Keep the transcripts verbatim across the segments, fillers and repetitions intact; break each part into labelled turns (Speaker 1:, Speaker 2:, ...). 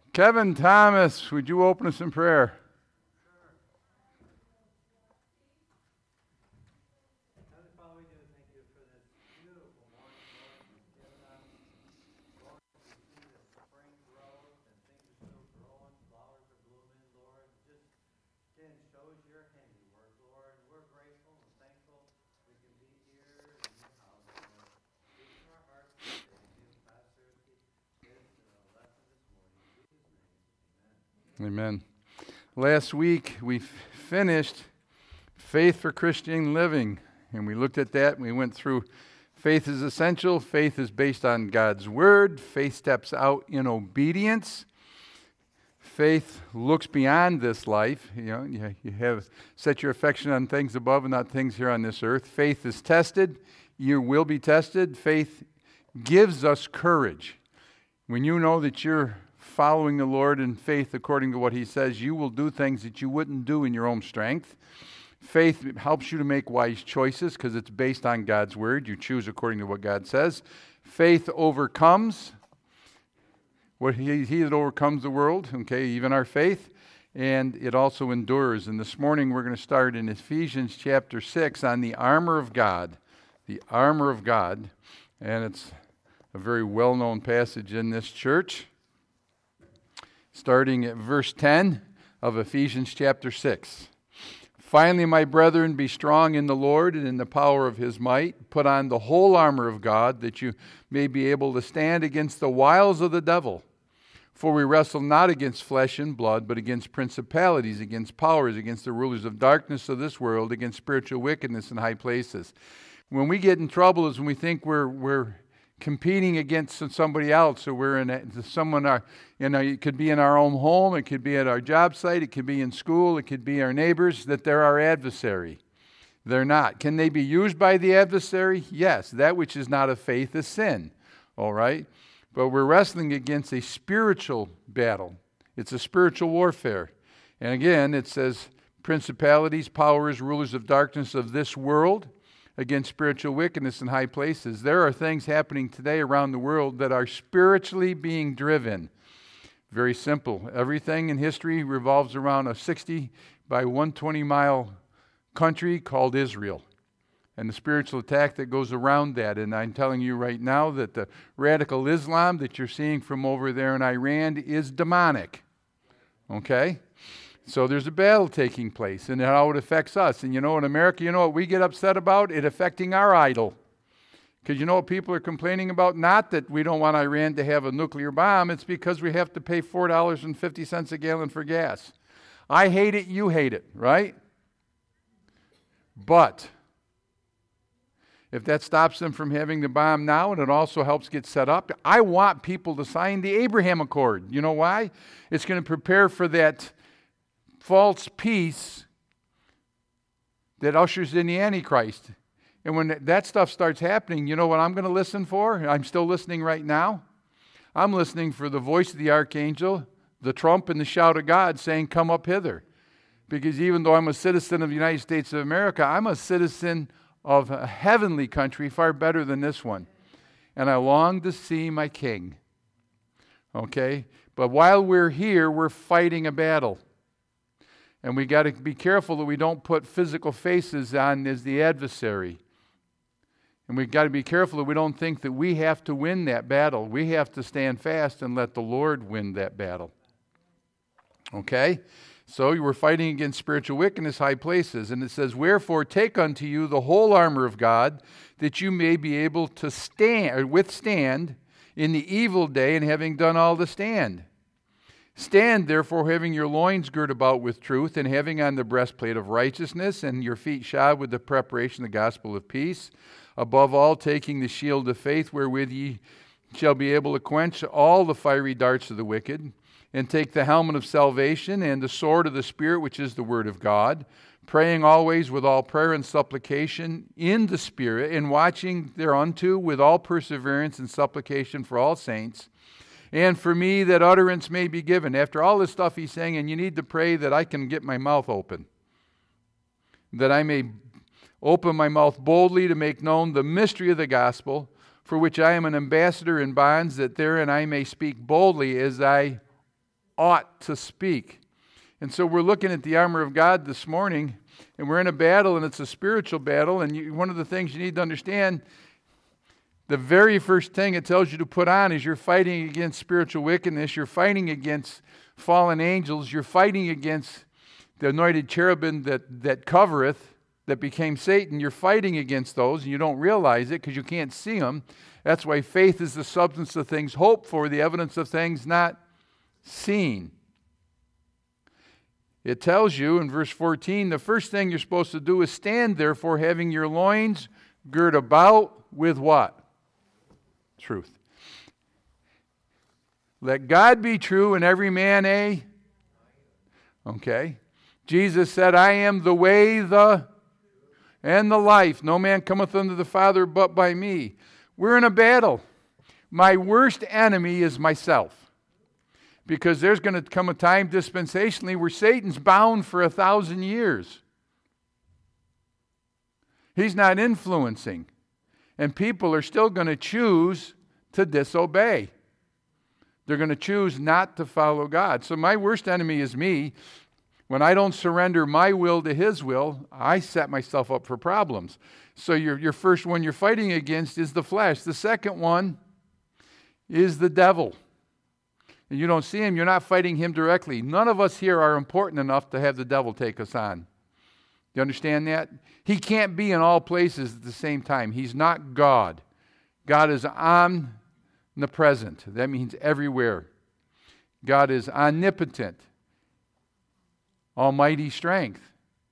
Speaker 1: Kevin Thomas, would you open us in prayer? Amen. Last week we finished Faith for Christian Living, and we looked at that and we went through faith is essential, faith is based on God's Word, faith steps out in obedience, faith looks beyond this life. You know, you, you have set your affection on things above and not things here on this earth. Faith is tested, you will be tested. Faith gives us courage. When you know that you're following the Lord in faith according to what He says, you will do things that you wouldn't do in your own strength. Faith helps you to make wise choices because it's based on God's Word. You choose according to what God says. Faith overcomes what He, he that overcomes the world, okay, even our faith, and it also endures. And this morning we're going to start in Ephesians chapter six on the armor of God. The armor of God, and it's a very well-known passage in this church. Starting at verse ten of Ephesians chapter six. Finally, my brethren, be strong in the Lord and in the power of His might. Put on the whole armor of God, that you may be able to stand against the wiles of the devil. For we wrestle not against flesh and blood, but against principalities, against powers, against the rulers of darkness of this world, against spiritual wickedness in high places. When we get in trouble is when we think we're we're competing against somebody else, or we're in a, someone, our, you know, it could be in our own home, it could be at our job site, it could be in school, it could be our neighbors, that they're our adversary. They're not. Can they be used by the adversary? Yes. That which is not of faith is sin. All right? But we're wrestling against a spiritual battle. It's a spiritual warfare. And again, it says principalities, powers, rulers of darkness of this world, against spiritual wickedness in high places. There are things happening today around the world that are spiritually being driven. Very simple. Everything in history revolves around a sixty by one hundred twenty mile country called Israel, and the spiritual attack that goes around that. And I'm telling you right now that the radical Islam that you're seeing from over there in Iran is demonic. Okay? So there's a battle taking place, and how it affects us. And you know, in America, you know what we get upset about? It affecting our idol. Because you know what people are complaining about? Not that we don't want Iran to have a nuclear bomb. It's because we have to pay four dollars and fifty cents a gallon for gas. I hate it, you hate it, right? But if that stops them from having the bomb now, and it also helps get set up, I want people to sign the Abraham Accord. You know why? It's going to prepare for that false peace that ushers in the Antichrist. And when that stuff starts happening, you know what I'm going to listen for? I'm still listening right now. I'm listening for the voice of the archangel, the trump, and the shout of God saying, come up hither. Because even though I'm a citizen of the United States of America, I'm a citizen of a heavenly country far better than this one. And I long to see my king. Okay? But while we're here, we're fighting a battle. And we got to be careful that we don't put physical faces on as the adversary. And we've got to be careful that we don't think that we have to win that battle. We have to stand fast and let the Lord win that battle. Okay? So we're fighting against spiritual wickedness, high places. And it says, wherefore take unto you the whole armor of God, that you may be able to stand, or withstand in the evil day, and having done all to stand. Stand therefore, having your loins girt about with truth, and having on the breastplate of righteousness, and your feet shod with the preparation of the gospel of peace. Above all, taking the shield of faith, wherewith ye shall be able to quench all the fiery darts of the wicked. And take the helmet of salvation, and the sword of the Spirit, which is the word of God, praying always with all prayer and supplication in the Spirit, and watching thereunto with all perseverance and supplication for all saints. And for me, that utterance may be given. After all this stuff he's saying, and you need to pray that I can get my mouth open, that I may open my mouth boldly to make known the mystery of the gospel, for which I am an ambassador in bonds, that therein I may speak boldly as I ought to speak. And so we're looking at the armor of God this morning, and we're in a battle, and it's a spiritual battle. And you, one of the things you need to understand, the very first thing it tells you to put on is you're fighting against spiritual wickedness. You're fighting against fallen angels. You're fighting against the anointed cherubim that, that covereth, that became Satan. You're fighting against those, and you don't realize it because you can't see them. That's why faith is the substance of things hoped for, the evidence of things not seen. It tells you in verse fourteen, the first thing you're supposed to do is stand, therefore, having your loins girt about with what? Truth. Let God be true and every man a... Okay. Jesus said, I am the way, the... and the life. No man cometh unto the Father but by me. We're in a battle. My worst enemy is myself. Because there's going to come a time dispensationally where Satan's bound for a thousand years. He's not influencing. And people are still going to choose to disobey. They're going to choose not to follow God. So my worst enemy is me. When I don't surrender my will to His will, I set myself up for problems. So your, your first one you're fighting against is the flesh. The second one is the devil. And you don't see him, you're not fighting him directly. None of us here are important enough to have the devil take us on. You understand that? He can't be in all places at the same time. He's not God. God is omnipresent. That means everywhere. God is omnipotent. Almighty strength.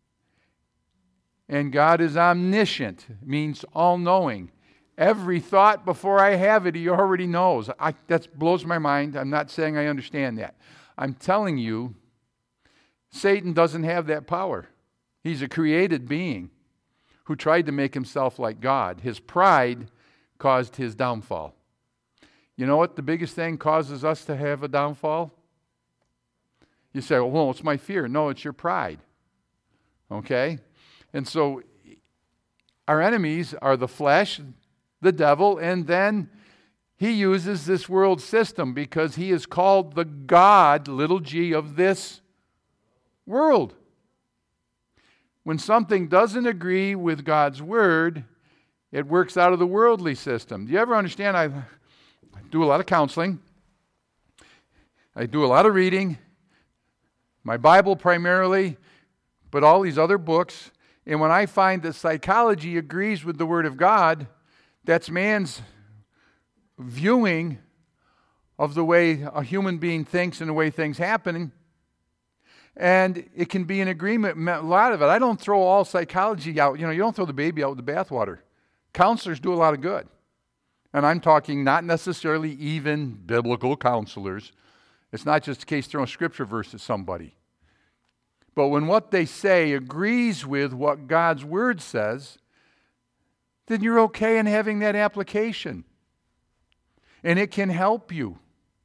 Speaker 1: And God is omniscient. It means all-knowing. Every thought before I have it, He already knows. I, that blows my mind. I'm not saying I understand that. I'm telling you, Satan doesn't have that power. He's a created being who tried to make himself like God. His pride caused his downfall. You know what the biggest thing causes us to have a downfall? You say, well, no, it's my fear. No, it's your pride. Okay? And so our enemies are the flesh, the devil, and then he uses this world system because he is called the God, little g, of this world. When something doesn't agree with God's word, it works out of the worldly system. Do you ever understand? I do a lot of counseling. I do a lot of reading. My Bible primarily, but all these other books. And when I find that psychology agrees with the Word of God, that's man's viewing of the way a human being thinks and the way things happen. And it can be an agreement, a lot of it. I don't throw all psychology out. You know, you don't throw the baby out with the bathwater. Counselors do a lot of good. And I'm talking not necessarily even biblical counselors. It's not just a case throwing scripture verse at somebody. But when what they say agrees with what God's word says, then you're okay in having that application. And it can help you.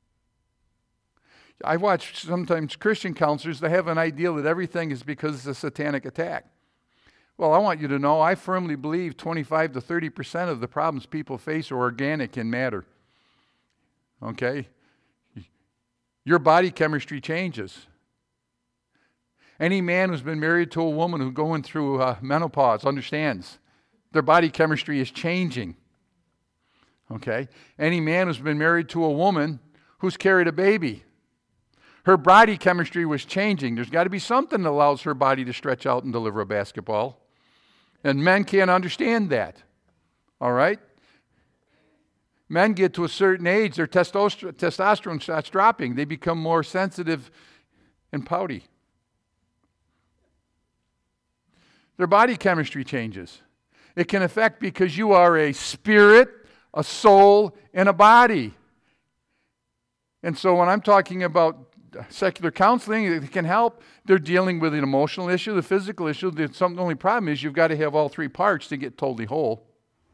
Speaker 1: I watch sometimes Christian counselors, they have an idea that everything is because it's a satanic attack. Well, I want you to know, I firmly believe twenty-five to thirty percent of the problems people face are organic in matter. Okay? Your body chemistry changes. Any man who's been married to a woman who's going through uh, menopause understands their body chemistry is changing. Okay? Any man who's been married to a woman who's carried a baby, her body chemistry was changing. There's got to be something that allows her body to stretch out and deliver a basketball. And men can't understand that. All right? Men get to a certain age, their testosterone, testosterone starts dropping. They become more sensitive and pouty. Their body chemistry changes. It can affect because you are a spirit, a soul, and a body. And so when I'm talking about secular counseling, it can help. They're dealing with an emotional issue, the physical issue. The, some, the only problem is you've got to have all three parts to get totally whole.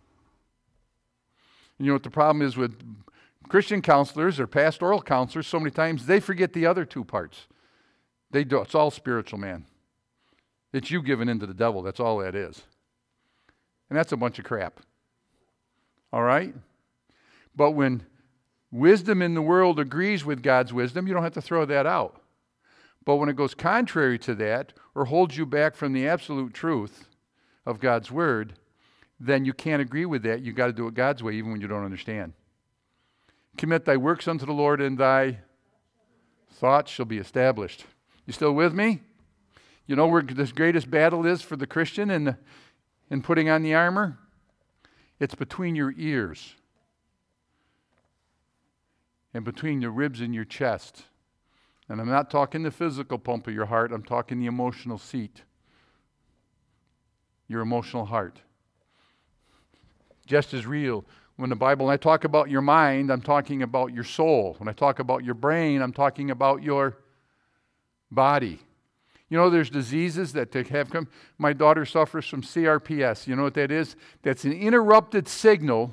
Speaker 1: And you know what the problem is with Christian counselors or pastoral counselors? So many times they forget the other two parts. They do. It's all spiritual, man. It's you giving in to the devil. That's all that is. And that's a bunch of crap. All right? But when Wisdom in the world agrees with God's wisdom. You don't have to throw that out. But when it goes contrary to that or holds you back from the absolute truth of God's word, then you can't agree with that. You've got to do it God's way even when you don't understand. Commit thy works unto the Lord, and thy thoughts shall be established. You still with me? You know where this greatest battle is for the Christian in, the, in putting on the armor? It's between your ears and between your ribs and your chest. And I'm not talking the physical pump of your heart. I'm talking the emotional seat. Your emotional heart. Just as real. When the Bible, when I talk about your mind, I'm talking about your soul. When I talk about your brain, I'm talking about your body. You know, there's diseases that have come. My daughter suffers from C R P S. You know what that is? That's an interrupted signal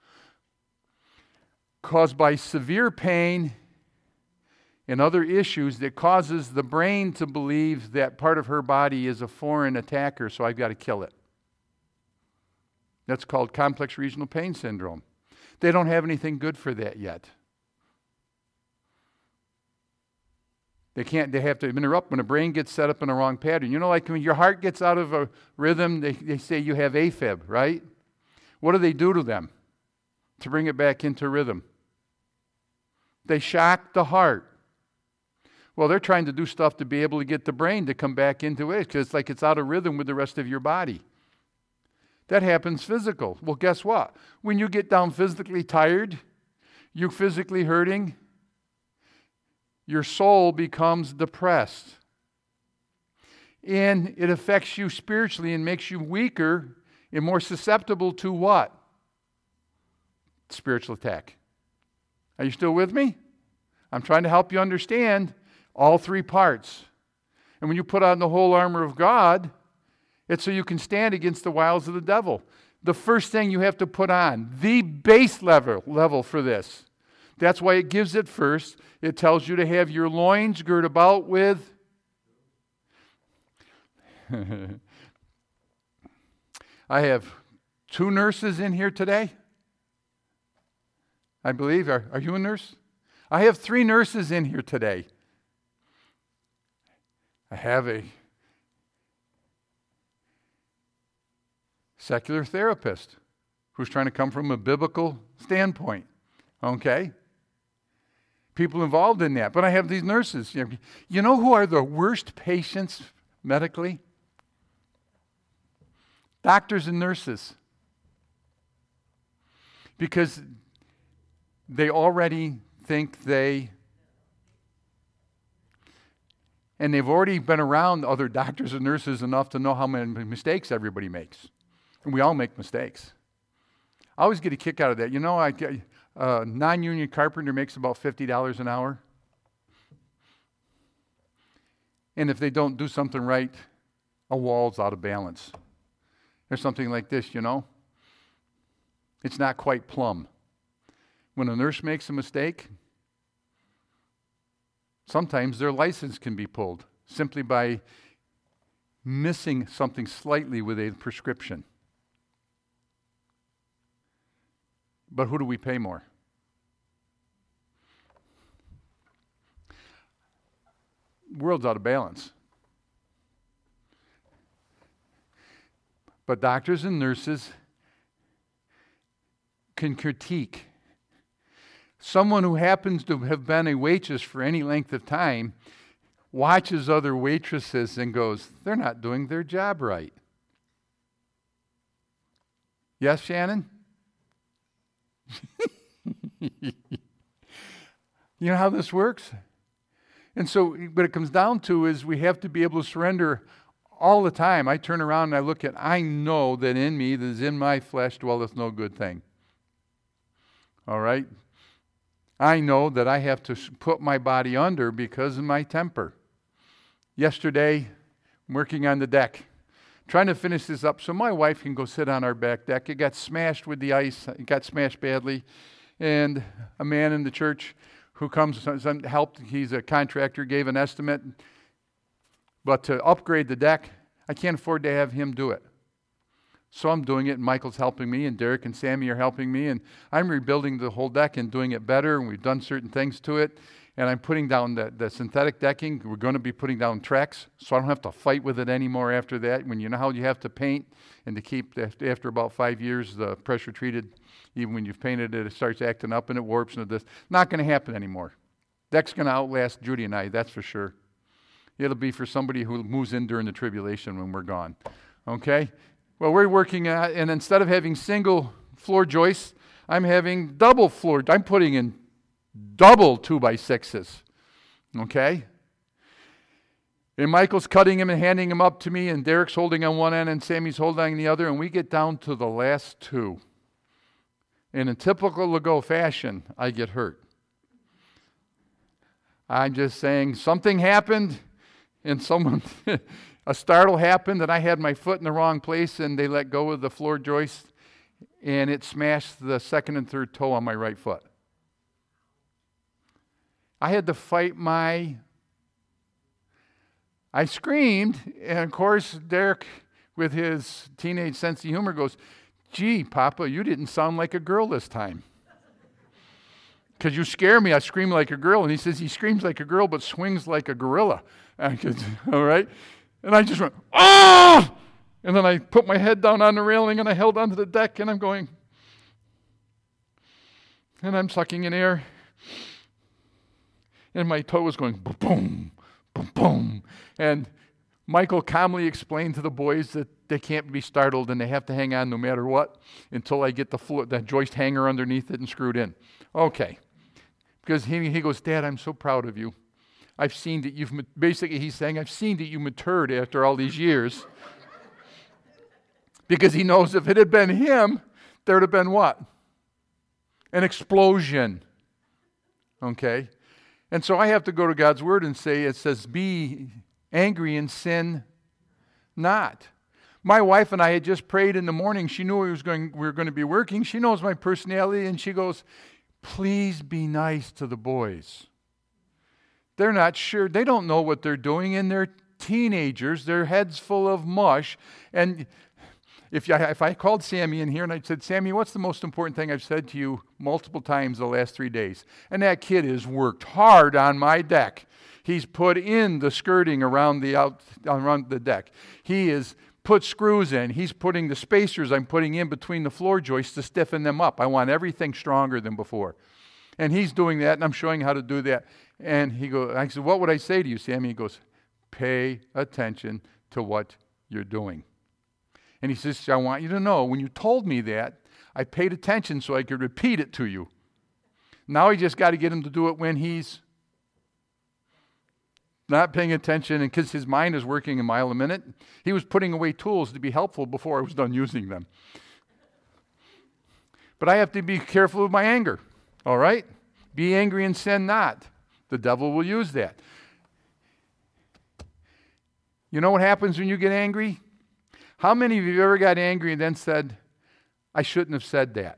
Speaker 1: caused by severe pain and other issues that causes the brain to believe that part of her body is a foreign attacker, so I've got to kill it. That's called complex regional pain syndrome. They don't have anything good for that yet. They can't, they have to interrupt when the brain gets set up in the wrong pattern. You know, like when your heart gets out of a rhythm, they, they say you have AFib, right? What do they do to them to bring it back into rhythm? They shock the heart. Well, they're trying to do stuff to be able to get the brain to come back into it because it's like it's out of rhythm with the rest of your body. That happens physical. Well, guess what? When you get down physically tired, you're physically hurting, your soul becomes depressed. And it affects you spiritually and makes you weaker and more susceptible to what? Spiritual attack. Are you still with me? I'm trying to help you understand all three parts. And when you put on the whole armor of God, it's so you can stand against the wiles of the devil. The first thing you have to put on, the base level, level for this. That's why it gives it first. It tells you to have your loins girt about with. I have two nurses in here today. I believe. Are, are you a nurse? I have three nurses in here today. I have a secular therapist who's trying to come from a biblical standpoint. Okay? People involved in that. But I have these nurses. You know who are the worst patients medically? Doctors and nurses. Because they already think they, and they've already been around other doctors and nurses enough to know how many mistakes everybody makes. And we all make mistakes. I always get a kick out of that. You know, I get, a non-union carpenter makes about fifty dollars an hour. And if they don't do something right, a wall's out of balance. There's something like this, you know. It's not quite plumb. When a nurse makes a mistake, sometimes their license can be pulled simply by missing something slightly with a prescription. But who do we pay more? The world's out of balance. But doctors and nurses can critique. Someone who happens to have been a waitress for any length of time watches other waitresses and goes, they're not doing their job right. Yes, Shannon? You know how this works? And so what it comes down to is we have to be able to surrender all the time. I turn around and I look at, I know that in me, that is in my flesh, dwelleth no good thing. All right? I know that I have to put my body under because of my temper. Yesterday, I'm working on the deck, trying to finish this up so my wife can go sit on our back deck. It got smashed with the ice. It got smashed badly. And a man in the church who comes and helped, he's a contractor, gave an estimate. But to upgrade the deck, I can't afford to have him do it. So I'm doing it, and Michael's helping me, and Derek and Sammy are helping me, and I'm rebuilding the whole deck and doing it better, and we've done certain things to it, and I'm putting down the, the synthetic decking. We're going to be putting down Trex, so I don't have to fight with it anymore after that. When you know how you have to paint, and to keep, after about five years, the pressure treated, even when you've painted it, it starts acting up and it warps and this. Not going to happen anymore. Deck's going to outlast Judy and I, that's for sure. It'll be for somebody who moves in during the tribulation when we're gone. Okay? Well, we're working at, and instead of having single floor joists, I'm having double floor. I'm putting in double two by sixes. Okay? And Michael's cutting them and handing them up to me, and Derek's holding on one end, and Sammy's holding on the other, and we get down to the last two. And in typical Legault fashion, I get hurt. I'm just saying something happened, and someone, a startle happened, and I had my foot in the wrong place, and they let go of the floor joist, and it smashed the second and third toe on my right foot. I had to fight my, I screamed, and of course, Derek, with his teenage sense of humor, goes, "Gee, Papa, you didn't sound like a girl this time. Because you scare me, I scream like a girl." And he says he screams like a girl but swings like a gorilla. All right? And I just went, "Oh!" And then I put my head down on the railing and I held onto the deck and I'm going, and I'm sucking in air. And my toe was going boom, boom, boom. And Michael calmly explained to the boys that they can't be startled and they have to hang on no matter what until I get the floor, that joist hanger underneath it and screwed in. Okay. Because he, he goes, "Dad, I'm so proud of you. I've seen that you've," basically he's saying, "I've seen that you matured after all these years." Because he knows if it had been him, there would have been what? An explosion. Okay? And so I have to go to God's Word and say, it says, "Be angry and sin not." My wife and I had just prayed in the morning. She knew we, was going, we were going to be working. She knows my personality, and she goes, "Please be nice to the boys. They're not sure. They don't know what they're doing, and they're teenagers. Their heads full of mush." And if, you, if I called Sammy in here and I said, "Sammy, what's the most important thing I've said to you multiple times the last three days?" And that kid has worked hard on my deck. He's put in the skirting around the out around the deck. He is put screws in. He's putting the spacers I'm putting in between the floor joists to stiffen them up. I want everything stronger than before. And he's doing that, and I'm showing how to do that. And he goes, I said, "What would I say to you, Sammy?" He goes, "Pay attention to what you're doing." And he says, "I want you to know, when you told me that, I paid attention so I could repeat it to you. Now he just got to get him to do it when he's not paying attention, and because his mind is working a mile a minute." He was putting away tools to be helpful before I was done using them. But I have to be careful with my anger, all right? Be angry and sin not. The devil will use that. You know what happens when you get angry? How many of you have ever got angry and then said, "I shouldn't have said that"?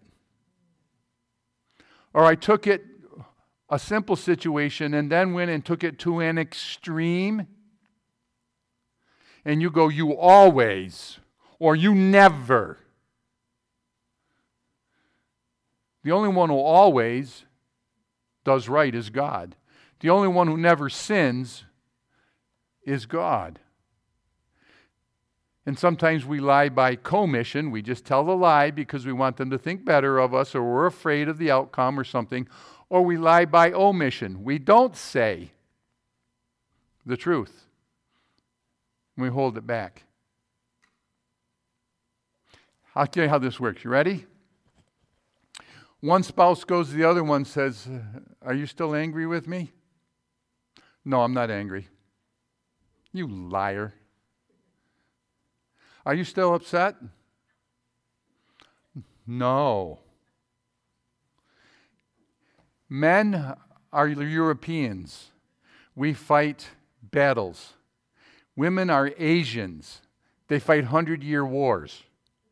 Speaker 1: Or I took it, a simple situation, and then went and took it to an extreme? And you go, "You always," or "You never." The only one who always does right is God. The only one who never sins is God. And sometimes we lie by commission. We just tell the lie because we want them to think better of us, or we're afraid of the outcome or something. Or we lie by omission. We don't say the truth. We hold it back. I'll tell you how this works. You ready? One spouse goes to the other one and says, "Are you still angry with me?" "No, I'm not angry." "You liar." "Are you still upset?" "No." Men are Europeans. We fight battles. Women are Asians. They fight hundred-year wars.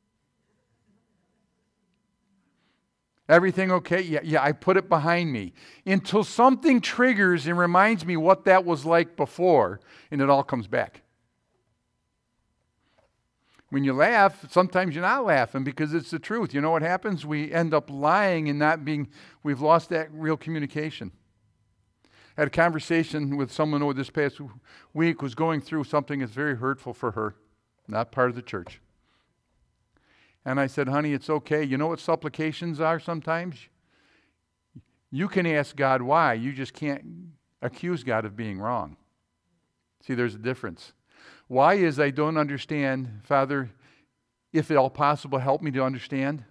Speaker 1: Everything okay? Yeah, yeah, I put it behind me. Until something triggers and reminds me what that was like before, and it all comes back. When you laugh, sometimes you're not laughing because it's the truth. You know what happens? We end up lying and not being, we've lost that real communication. I had a conversation with someone over this past week who was going through something that's very hurtful for her, not part of the church. And I said, honey, it's okay. You know what supplications are sometimes? You can ask God why. You just can't accuse God of being wrong. See, there's a difference. Why is I don't understand, Father, if at all possible, help me to understand.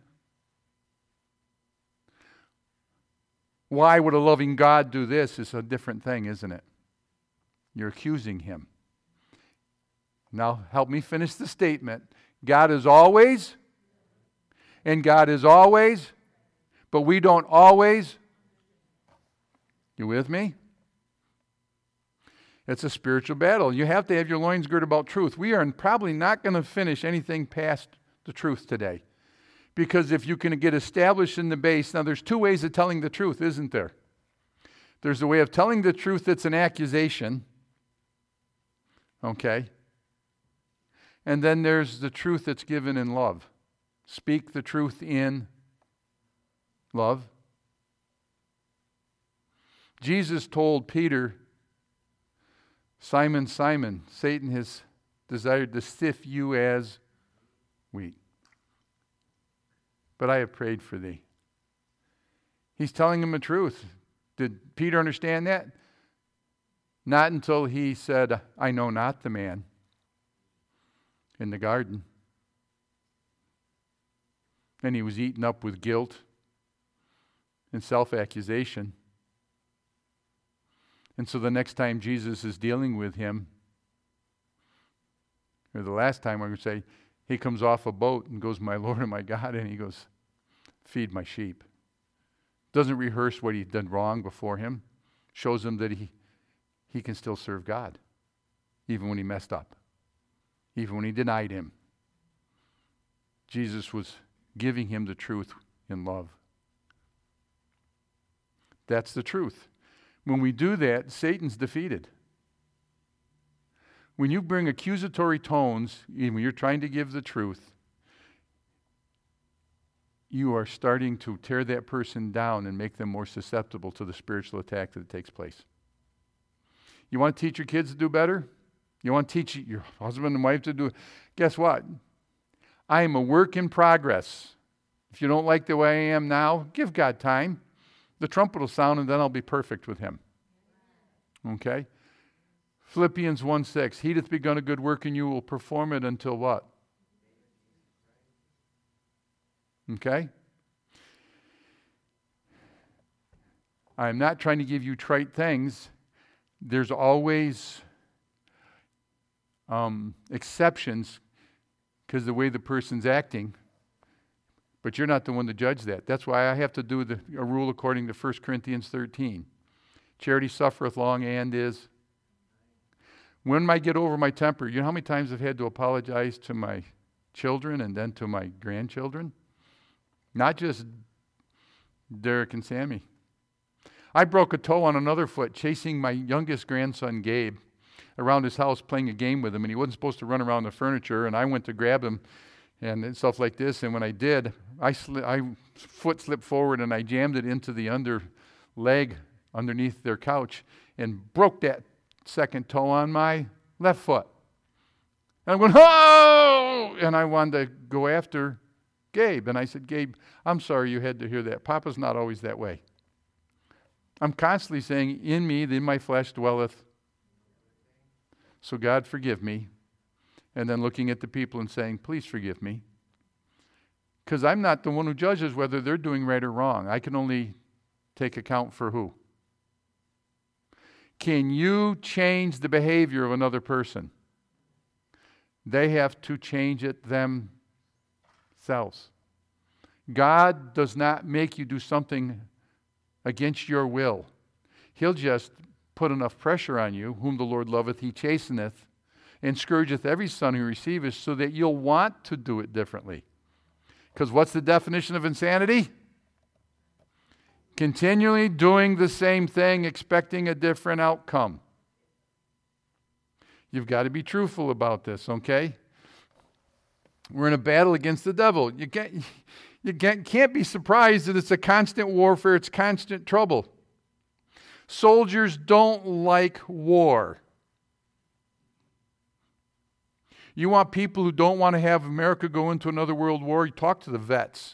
Speaker 1: Why would a loving God do this is a different thing, isn't it? You're accusing him. Now, help me finish the statement. God is always, and God is always, but we don't always. You with me? It's a spiritual battle. You have to have your loins girded about truth. We are probably not going to finish anything past the truth today. Because if you can get established in the base, now there's two ways of telling the truth, isn't there? There's a way of telling the truth that's an accusation. Okay? And then there's the truth that's given in love. Speak the truth in love. Jesus told Peter, Simon, Simon, Satan has desired to sift you as wheat. But I have prayed for thee. He's telling him the truth. Did Peter understand that? Not until he said, I know not the man in the garden. And he was eaten up with guilt and self-accusation. And so the next time Jesus is dealing with him, or the last time, I would say, he comes off a boat and goes, my Lord and my God, and he goes, feed my sheep. Doesn't rehearse what he'd done wrong before him. Shows him that he, he can still serve God, even when he messed up, even when he denied him. Jesus was giving him the truth in love. That's the truth. When we do that, Satan's defeated. When you bring accusatory tones, when you're trying to give the truth, you are starting to tear that person down and make them more susceptible to the spiritual attack that takes place. You want to teach your kids to do better? You want to teach your husband and wife to do? Guess what? I am a work in progress. If you don't like the way I am now, give God time. The trumpet will sound and then I'll be perfect with him. Okay? Philippians one six, he that's begun a good work in you will perform it until what? Okay? I'm not trying to give you trite things. There's always um, exceptions because the way the person's acting. But you're not the one to judge that. That's why I have to do the, a rule according to First Corinthians thirteen. Charity suffereth long and is. When I get over my temper, you know how many times I've had to apologize to my children and then to my grandchildren? Not just Derek and Sammy. I broke a toe on another foot chasing my youngest grandson, Gabe, around his house playing a game with him, and he wasn't supposed to run around the furniture, and I went to grab him and stuff like this, and when I did, I, sli- I foot slipped forward and I jammed it into the under leg underneath their couch and broke that second toe on my left foot. And I'm going, oh! And I wanted to go after Gabe. And I said, Gabe, I'm sorry you had to hear that. Papa's not always that way. I'm constantly saying, in me, in my flesh dwelleth. So God, forgive me. And then looking at the people and saying, please forgive me. Because I'm not the one who judges whether they're doing right or wrong. I can only take account for who. Can you change the behavior of another person? They have to change it themselves. God does not make you do something against your will. He'll just put enough pressure on you. Whom the Lord loveth, he chasteneth, and scourgeth every son who receiveth, so that you'll want to do it differently. Because what's the definition of insanity? Continually doing the same thing, expecting a different outcome. You've got to be truthful about this, okay? We're in a battle against the devil. You can't, you can't, can't be surprised that it's a constant warfare. It's constant trouble. Soldiers don't like war. You want people who don't want to have America go into another world war? You talk to the vets.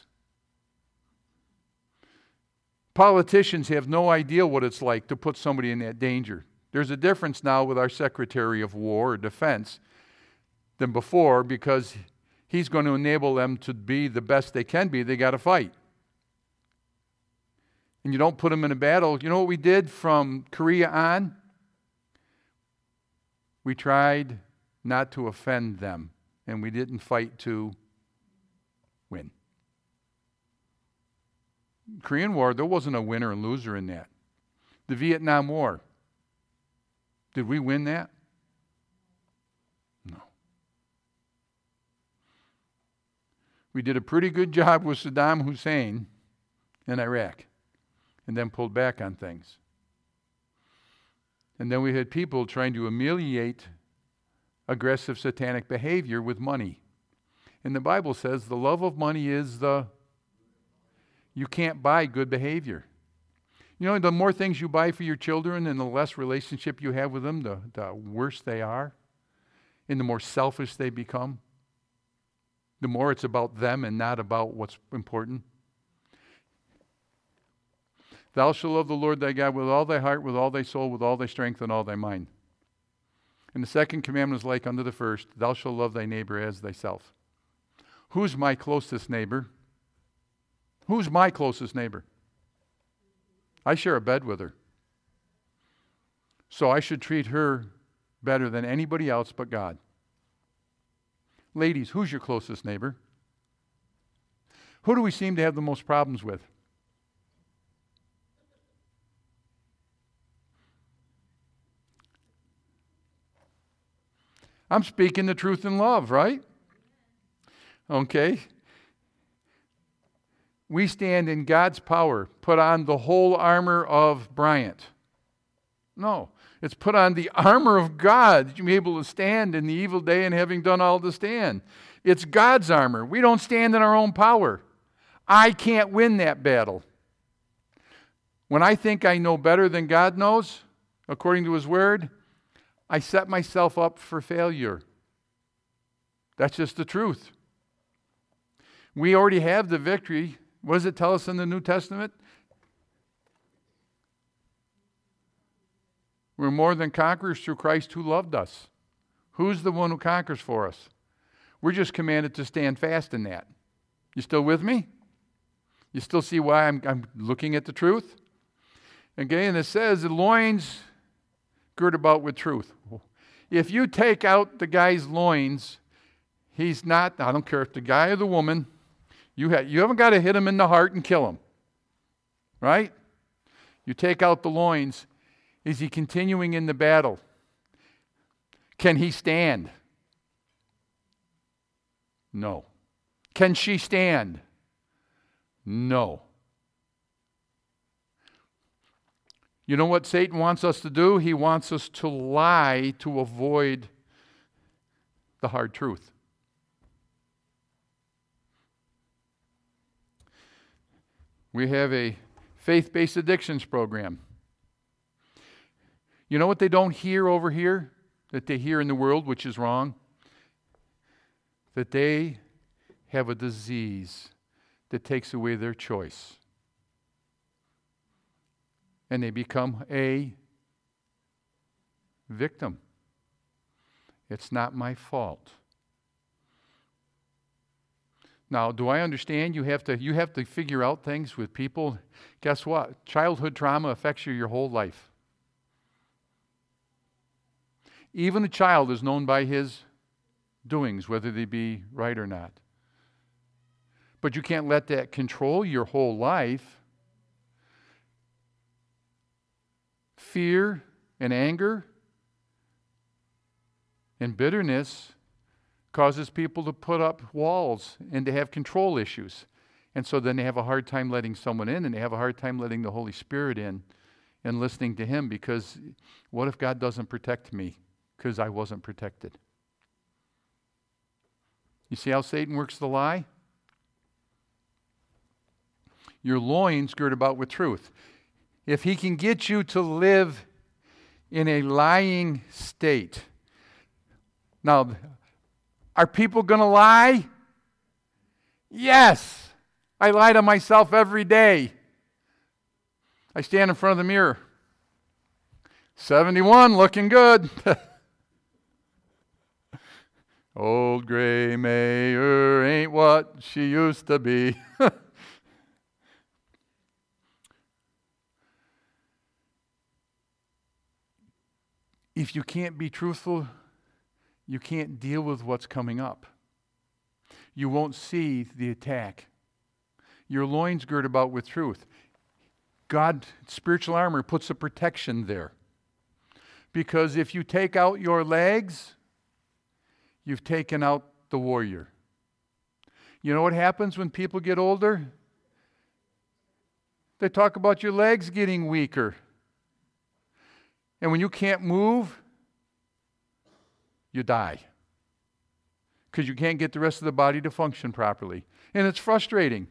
Speaker 1: Politicians have no idea what it's like to put somebody in that danger. There's a difference now with our Secretary of War or Defense than before, because he's going to enable them to be the best they can be. They got to fight. And you don't put them in a battle. You know what we did from Korea on? We tried not to offend them, and we didn't fight to win. Korean War, there wasn't a winner and loser in that. The Vietnam War, did we win that? No. We did a pretty good job with Saddam Hussein in Iraq, and then pulled back on things. And then we had people trying to ameliorate aggressive satanic behavior with money. And the Bible says the love of money is the... You can't buy good behavior. You know, the more things you buy for your children and the less relationship you have with them, the, the worse they are, and the more selfish they become. The more it's about them and not about what's important. Thou shalt love the Lord thy God with all thy heart, with all thy soul, with all thy strength, and all thy mind. And the second commandment is like unto the first, thou shalt love thy neighbor as thyself. Who's my closest neighbor? Who's my closest neighbor? I share a bed with her. So I should treat her better than anybody else but God. Ladies, who's your closest neighbor? Who do we seem to have the most problems with? I'm speaking the truth in love, right? Okay. We stand in God's power. Put on the whole armor of Bryant. No. It's put on the armor of God that you be able to stand in the evil day and having done all to stand. It's God's armor. We don't stand in our own power. I can't win that battle. When I think I know better than God knows, according to His Word, I set myself up for failure. That's just the truth. We already have the victory. What does it tell us in the New Testament? We're more than conquerors through Christ who loved us. Who's the one who conquers for us? We're just commanded to stand fast in that. You still with me? You still see why I'm, I'm looking at the truth? Okay, and it says the loins girt about with truth. If you take out the guy's loins, he's not, I don't care if the guy or the woman, you, ha- you haven't got to hit him in the heart and kill him. Right? You take out the loins. Is he continuing in the battle? Can he stand? No. Can she stand? No. You know what Satan wants us to do? He wants us to lie to avoid the hard truth. We have a faith-based addictions program. You know what they don't hear over here that they hear in the world, which is wrong? That they have a disease that takes away their choice. And they become a victim. It's not my fault. Now, do I understand you have to you have to figure out things with people? Guess what? Childhood trauma affects you your whole life. Even a child is known by his doings, whether they be right or not. But you can't let that control your whole life. Fear and anger and bitterness causes people to put up walls and to have control issues. And so then they have a hard time letting someone in, and they have a hard time letting the Holy Spirit in and listening to Him, because what if God doesn't protect me because I wasn't protected? You see how Satan works the lie? Your loins girt about with truth. If he can get you to live in a lying state. Now, are people going to lie? Yes. I lie to myself every day. I stand in front of the mirror. seventy-one, looking good. Old gray mayor ain't what she used to be. If you can't be truthful, you can't deal with what's coming up. You won't see the attack. Your loins girt about with truth. God, spiritual armor, puts a protection there. Because if you take out your legs, you've taken out the warrior. You know what happens when people get older? They talk about your legs getting weaker. And when you can't move, you die. Because you can't get the rest of the body to function properly. And it's frustrating.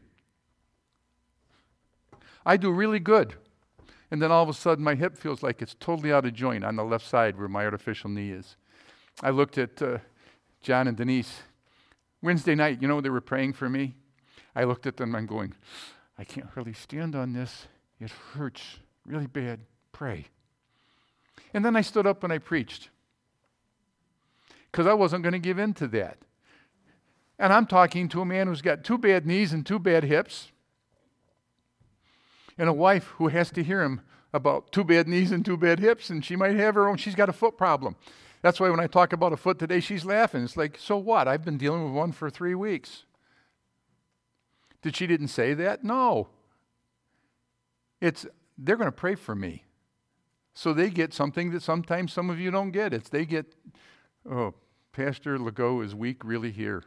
Speaker 1: I do really good. And then all of a sudden my hip feels like it's totally out of joint on the left side where my artificial knee is. I looked at uh, John and Denise. Wednesday night, you know, they were praying for me. I looked at them and I'm going, I can't hardly stand on this. It hurts really bad. Pray. And then I stood up and I preached. Because I wasn't going to give in to that. And I'm talking to a man who's got two bad knees and two bad hips. And a wife who has to hear him about two bad knees and two bad hips. And she might have her own, she's got a foot problem. That's why when I talk about a foot today, she's laughing. It's like, so what? I've been dealing with one for three weeks. Did she didn't say that? No. It's, they're going to pray for me. So they get something that sometimes some of you don't get. It's they get, oh, Pastor Legault is weak really here.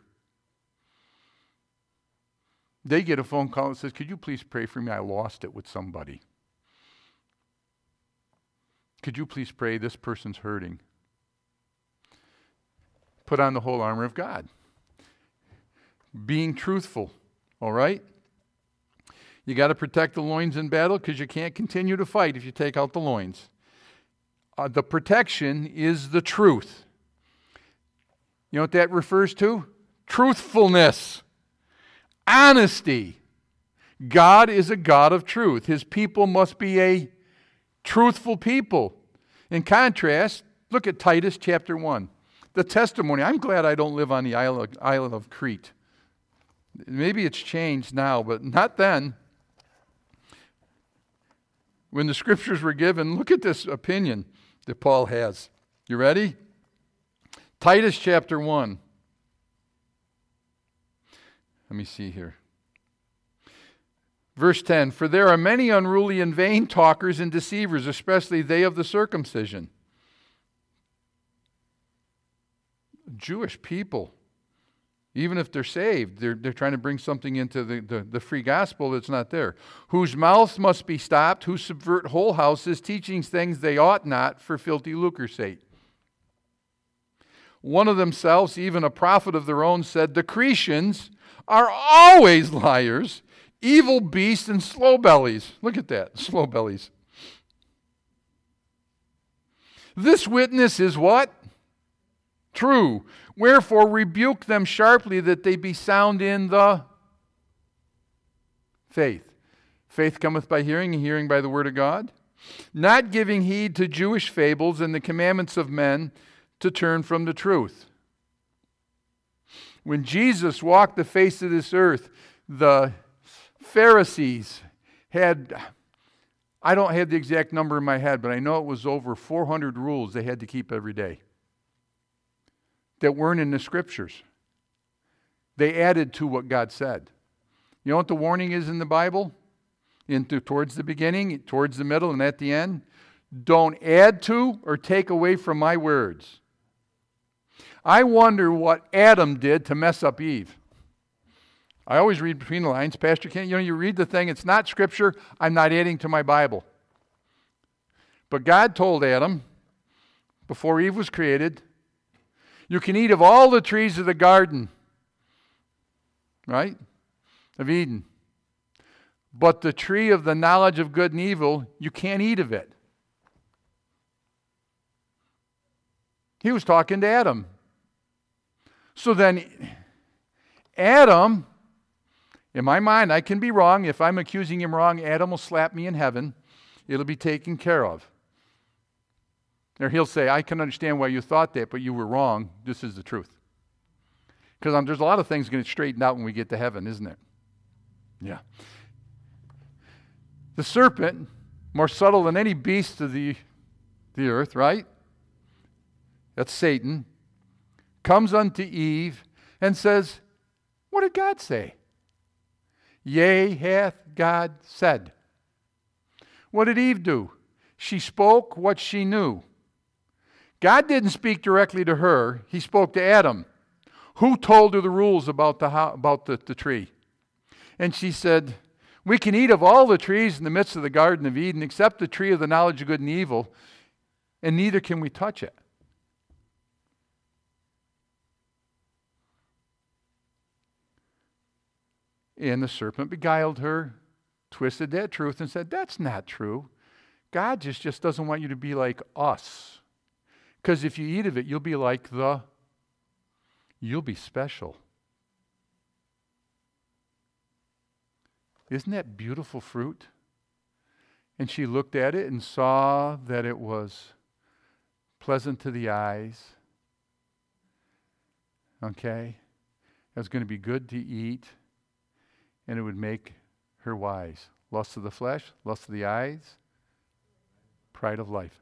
Speaker 1: They get a phone call that says, could you please pray for me? I lost it with somebody. Could you please pray? This person's hurting. Put on the whole armor of God. Being truthful, all right? You got to protect the loins in battle because you can't continue to fight if you take out the loins. Uh, the protection is the truth. You know what that refers to? Truthfulness. Honesty. God is a God of truth. His people must be a truthful people. In contrast, look at Titus chapter one. The testimony. I'm glad I don't live on the island of, island of Crete. Maybe it's changed now, but not then. When the scriptures were given, look at this opinion that Paul has. You ready? Titus chapter one. Let me see here. Verse ten, for there are many unruly and vain talkers and deceivers, especially they of the circumcision. Jewish people, even if they're saved, they're, they're trying to bring something into the, the, the free gospel that's not there. Whose mouths must be stopped, who subvert whole houses, teaching things they ought not for filthy lucre's sake. One of themselves, even a prophet of their own, said, the Cretians are always liars, evil beasts and slow bellies. Look at that, slow bellies. This witness is what? True. Wherefore rebuke them sharply that they be sound in the faith. Faith cometh by hearing, and hearing by the word of God. Not giving heed to Jewish fables and the commandments of men to turn from the truth. When Jesus walked the face of this earth, the Pharisees had, I don't have the exact number in my head, but I know it was over four hundred rules they had to keep every day that weren't in the scriptures. They added to what God said. You know what the warning is in the Bible? Into, towards the beginning, towards the middle, and at the end? Don't add to or take away from my words. I wonder what Adam did to mess up Eve. I always read between the lines. Pastor Ken, you know, you read the thing, it's not scripture, I'm not adding to my Bible. But God told Adam, before Eve was created, you can eat of all the trees of the garden, right? Of Eden. But the tree of the knowledge of good and evil, you can't eat of it. He was talking to Adam. So then, Adam, in my mind, I can be wrong. If I'm accusing him wrong, Adam will slap me in heaven. It'll be taken care of. Or he'll say, I can understand why you thought that, but you were wrong. This is the truth. Because um, there's a lot of things going to straighten out when we get to heaven, isn't it? Yeah. The serpent, more subtle than any beast of the, the earth, right? That's Satan, comes unto Eve and says, what did God say? Yea, hath God said. What did Eve do? She spoke what she knew. God didn't speak directly to her. He spoke to Adam. Who told her the rules about the, about the, the tree? And she said, we can eat of all the trees in the midst of the Garden of Eden except the tree of the knowledge of good and evil, and neither can we touch it. And the serpent beguiled her, twisted that truth, and said, that's not true. God just, just doesn't want you to be like us. Because if you eat of it, you'll be like the, you'll be special. Isn't that beautiful fruit? And she looked at it and saw that it was pleasant to the eyes. Okay? It was going to be good to eat. And it would make her wise. Lust of the flesh, lust of the eyes, pride of life.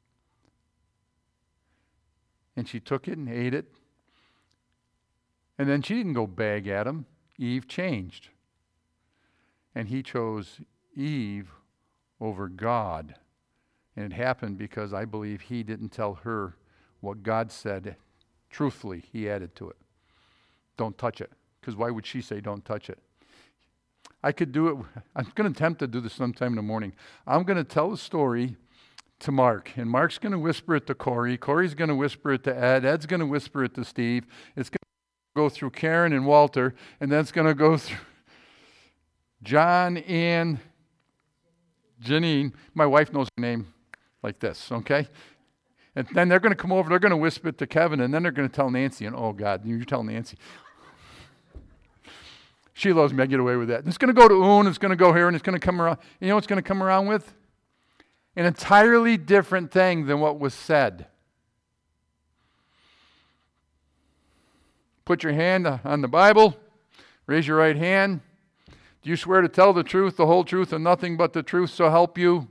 Speaker 1: And she took it and ate it. And then she didn't go bag at him. Eve changed. And he chose Eve over God. And it happened because I believe he didn't tell her what God said. Truthfully, he added to it. Don't touch it. Because why would she say don't touch it? I could do it. I'm going to attempt to do this sometime in the morning. I'm going to tell the story to Mark. And Mark's going to whisper it to Corey. Corey's going to whisper it to Ed. Ed's going to whisper it to Steve. It's going to go through Karen and Walter. And then it's going to go through John and Janine. My wife knows her name like this, okay? And then they're going to come over. They're going to whisper it to Kevin. And then they're going to tell Nancy. And oh, God, you tell Nancy. She loves me. I get away with that. And it's going to go to Un. It's going to go here, and it's going to come around. You know what it's going to come around with? An entirely different thing than what was said. Put your hand on the Bible. Raise your right hand. Do you swear to tell the truth, the whole truth, and nothing but the truth, so help you?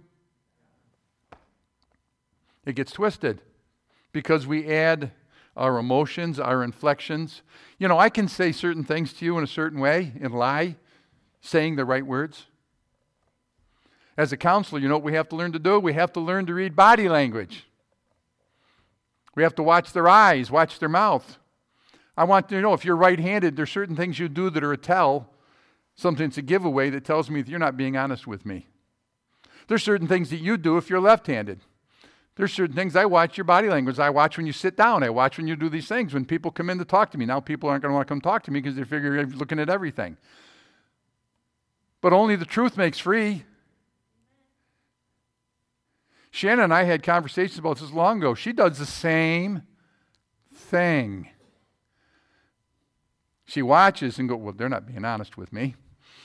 Speaker 1: It gets twisted because we add our emotions, our inflections. You know, I can say certain things to you in a certain way and lie, saying the right words. As a counselor, you know what we have to learn to do? We have to learn to read body language. We have to watch their eyes, watch their mouth. I want to know if you're right-handed, there's certain things you do that are a tell, something that's a giveaway that tells me that you're not being honest with me. There's certain things that you do if you're left-handed. There's certain things I watch your body language. I watch when you sit down. I watch when you do these things. When people come in to talk to me. Now people aren't going to want to come talk to me because they figure you're looking at everything. But only the truth makes free. Shannon and I had conversations about this long ago. She does the same thing. She watches and goes, well, they're not being honest with me.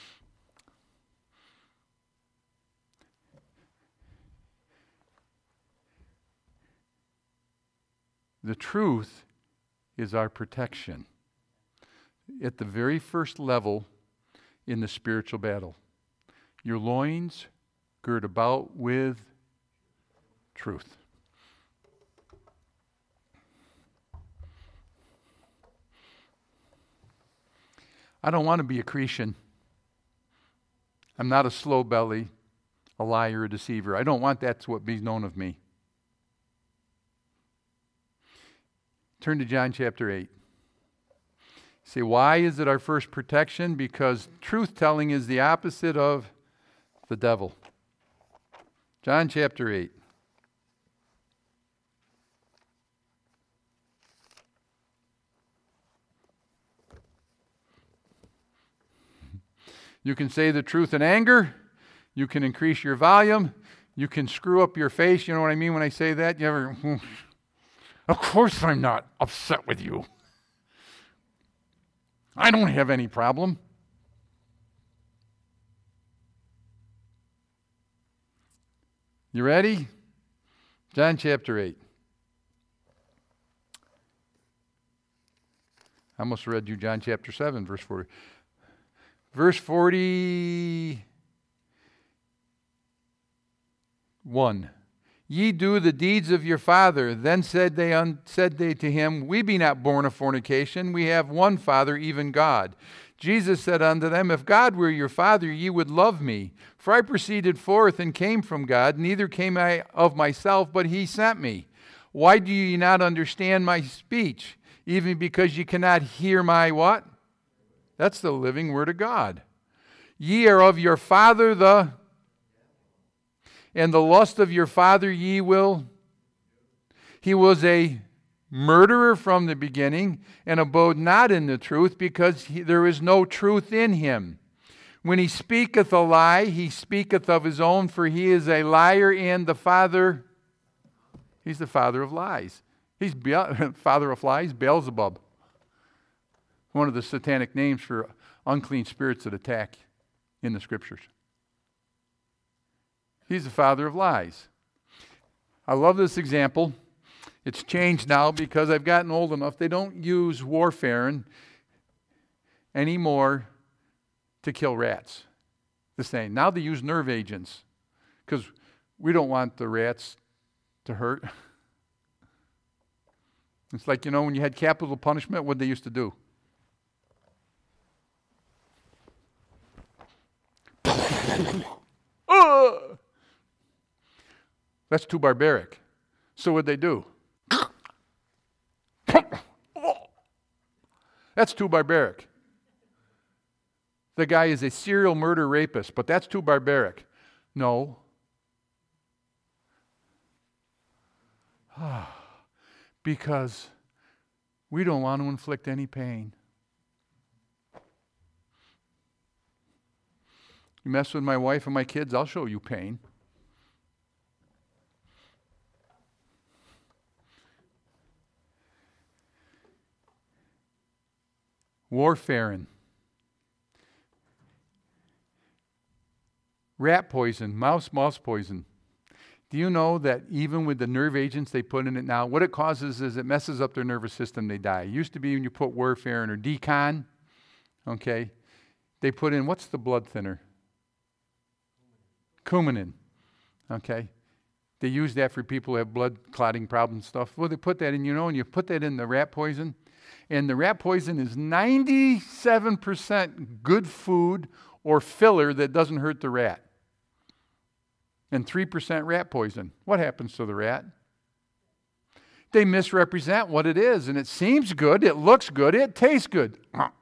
Speaker 1: The truth is our protection at the very first level in the spiritual battle. Your loins gird about with truth. I don't want to be a Cretan. I'm not a slow belly, a liar, a deceiver. I don't want that to be known of me. Turn to John chapter eight. Say, why is it our first protection? Because truth-telling is the opposite of the devil. John chapter eight. You can say the truth in anger. You can increase your volume. You can screw up your face. You know what I mean when I say that? You ever, of course I'm not upset with you. I don't have any problem. You ready? John chapter eight. I almost read you John chapter seven, verse forty. Verse forty-one. Ye do the deeds of your father. Then said they, un- said they to him, We be not born of fornication. We have one Father, even God. Jesus said unto them, If God were your Father, ye would love me. For I proceeded forth and came from God. Neither came I of myself, but he sent me. Why do ye not understand my speech? Even because ye cannot hear my what? That's the living word of God. Ye are of your father the... And the lust of your father ye will. He was a murderer from the beginning, and abode not in the truth, because he, there is no truth in him. When he speaketh a lie, he speaketh of his own, for he is a liar and the father. He's the father of lies. He's Be- father of lies, Beelzebub. One of the satanic names for unclean spirits that attack in the scriptures. He's the father of lies. I love this example. It's changed now because I've gotten old enough. They don't use warfarin anymore to kill rats. The same. Now they use nerve agents because we don't want the rats to hurt. It's like, you know, when you had capital punishment, what they used to do? uh! That's too barbaric. So what'd they do? That's too barbaric. The guy is a serial murder rapist, but that's too barbaric. No. Because we don't want to inflict any pain. You mess with my wife and my kids, I'll show you pain. Warfarin. Rat poison, mouse, mouse poison. Do you know that even with the nerve agents they put in it now, what it causes is it messes up their nervous system, they die. It used to be when you put warfarin or decon, okay, they put in, what's the blood thinner? Coumadin, okay. They use that for people who have blood clotting problems and stuff. Well, they put that in, you know, and you put that in the rat poison, and the rat poison is ninety-seven percent good food or filler that doesn't hurt the rat. And three percent rat poison. What happens to the rat? They misrepresent what it is, and it seems good, it looks good, it tastes good.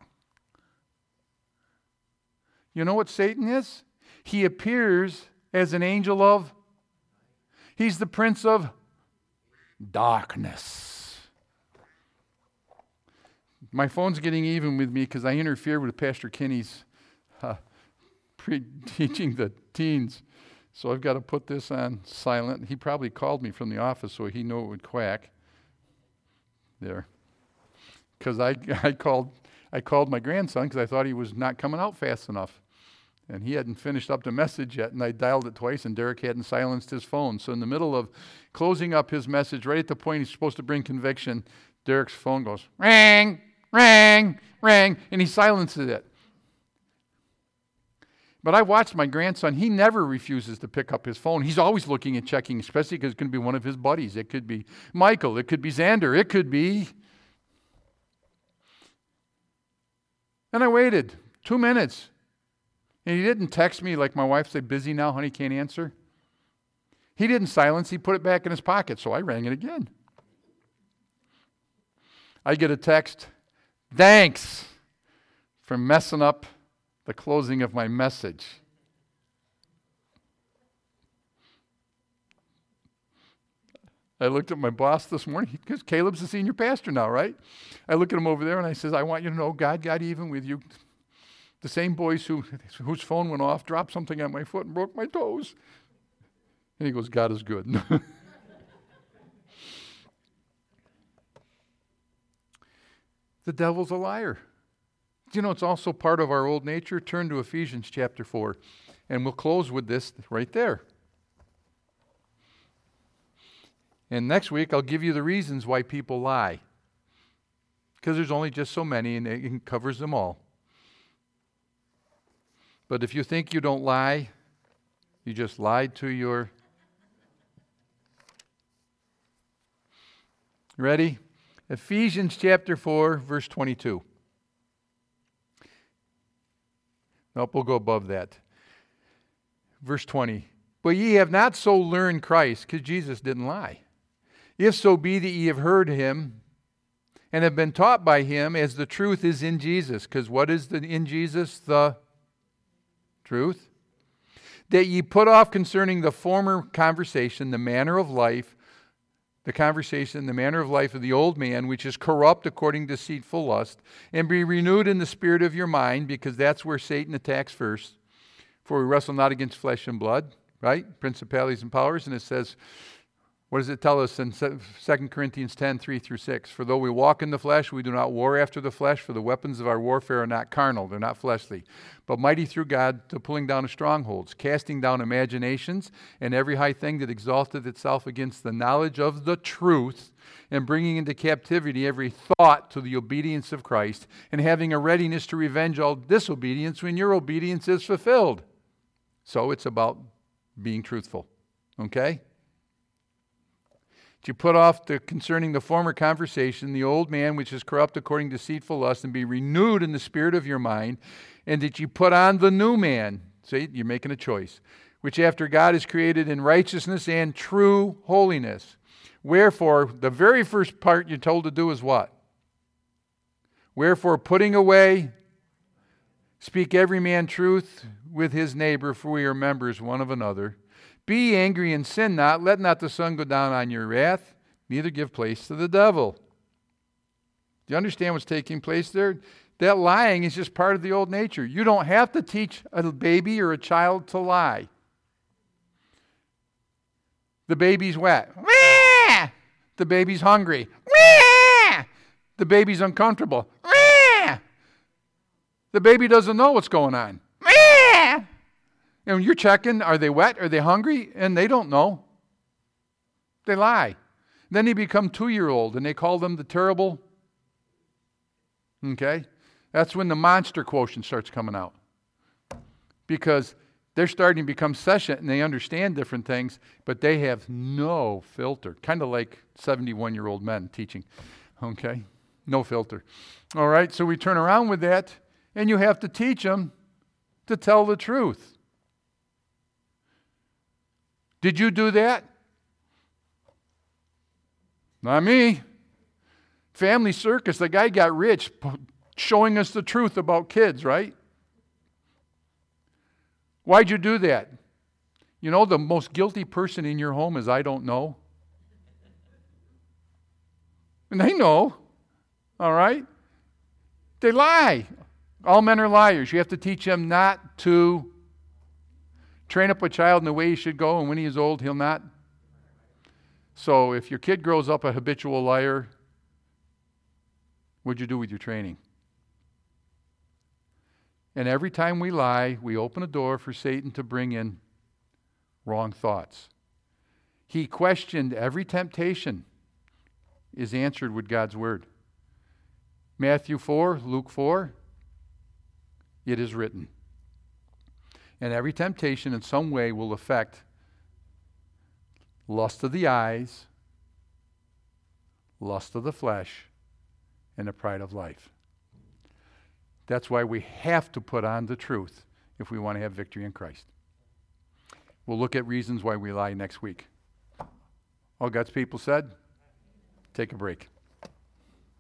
Speaker 1: You know what Satan is? He appears as an angel of, he's the prince of darkness. My phone's getting even with me because I interfere with Pastor Kinney's uh, pre- teaching the teens. So I've got to put this on silent. He probably called me from the office so he knew it would quack. There. Because I, I called I called my grandson because I thought he was not coming out fast enough. And he hadn't finished up the message yet, and I dialed it twice, and Derek hadn't silenced his phone. So in the middle of closing up his message, right at the point he's supposed to bring conviction, Derek's phone goes, ring, ring, ring, and he silences it. But I watched my grandson. He never refuses to pick up his phone. He's always looking and checking, especially because it's going to be one of his buddies. It could be Michael. It could be Xander. It could be. And I waited two minutes. And he didn't text me like my wife said, busy now, honey, can't answer. He didn't silence. He put it back in his pocket. So I rang it again. I get a text, thanks for messing up the closing of my message. I looked at my boss this morning, because Caleb's the senior pastor now, right? I look at him over there and I says, I want you to know God got even with you The same boys who, whose phone went off dropped something on my foot and broke my toes. And he goes, God is good. The devil's a liar. You know, it's also part of our old nature. Turn to Ephesians chapter four, and we'll close with this right there. And next week, I'll give you the reasons why people lie. Because there's only just so many, and it covers them all. But if you think you don't lie, you just lied to your... Ready? Ephesians chapter four, verse twenty-two. Nope, we'll go above that. Verse twenty. But ye have not so learned Christ, because Jesus didn't lie. If so be that ye have heard him, and have been taught by him, as the truth is in Jesus. Because what is the, in Jesus? The truth. That ye put off concerning the former conversation, the manner of life, the conversation, the manner of life of the old man, which is corrupt according to deceitful lust, and be renewed in the spirit of your mind, because that's where Satan attacks first. For we wrestle not against flesh and blood, right? Principalities and powers. And it says, what does it tell us in Second Corinthians ten, three through six? For though we walk in the flesh, we do not war after the flesh, for the weapons of our warfare are not carnal, they're not fleshly, but mighty through God to pulling down of strongholds, casting down imaginations, and every high thing that exalteth itself against the knowledge of the truth, and bringing into captivity every thought to the obedience of Christ, and having a readiness to revenge all disobedience when your obedience is fulfilled. So it's about being truthful, okay? You put off the, concerning the former conversation, the old man which is corrupt according to deceitful lust, and be renewed in the spirit of your mind, and that you put on the new man. See, you're making a choice. Which after God is created in righteousness and true holiness. Wherefore, the very first part you're told to do is what? Wherefore, putting away, speak every man truth with his neighbor, for we are members one of another. Be angry and sin not. Let not the sun go down on your wrath. Neither give place to the devil. Do you understand what's taking place there? That lying is just part of the old nature. You don't have to teach a baby or a child to lie. The baby's wet. The baby's hungry. The baby's uncomfortable. The baby doesn't know what's going on. And you're checking, are they wet? Are they hungry? And they don't know. They lie. Then they become two-year-old, and they call them the terrible. Okay? That's when the monster quotient starts coming out. Because they're starting to become sentient, and they understand different things, but they have no filter. Kind of like seventy-one-year-old men teaching. Okay? No filter. All right? So we turn around with that, and you have to teach them to tell the truth. Did you do that? Not me. Family Circus, the guy got rich showing us the truth about kids, right? Why'd you do that? You know, the most guilty person in your home is I don't know. And they know, all right? They lie. All men are liars. You have to teach them not to train up a child in the way he should go, and when he is old, he'll not. So if your kid grows up a habitual liar, what'd you do with your training? And every time we lie, we open a door for Satan to bring in wrong thoughts. He questioned every temptation is answered with God's word. Matthew four, Luke four, it is written. And every temptation in some way will affect lust of the eyes, lust of the flesh, and the pride of life. That's why we have to put on the truth if we want to have victory in Christ. We'll look at reasons why we lie next week. All God's people said, take a break.